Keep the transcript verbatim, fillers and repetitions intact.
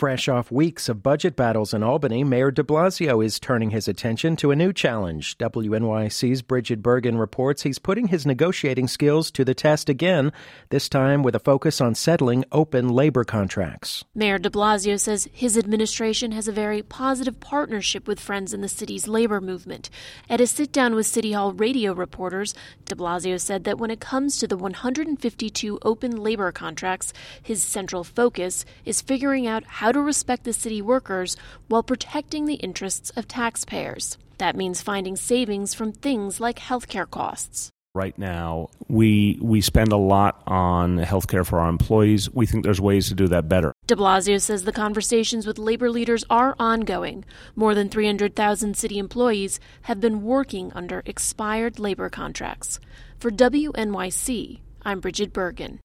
Fresh off weeks of budget battles in Albany, Mayor de Blasio is turning his attention to a new challenge. W N Y C's Bridget Bergen reports he's putting his negotiating skills to the test again, this time with a focus on settling open labor contracts. Mayor de Blasio says his administration has a very positive partnership with friends in the city's labor movement. At a sit-down with City Hall radio reporters, de Blasio said that when it comes to the one hundred fifty-two open labor contracts, his central focus is figuring out how to respect the city workers while protecting the interests of taxpayers. That means finding savings from things like healthcare costs. Right now, we we spend a lot on healthcare for our employees. We think there's ways to do that better. De Blasio says the conversations with labor leaders are ongoing. More than three hundred thousand city employees have been working under expired labor contracts. For W N Y C, I'm Bridget Bergen.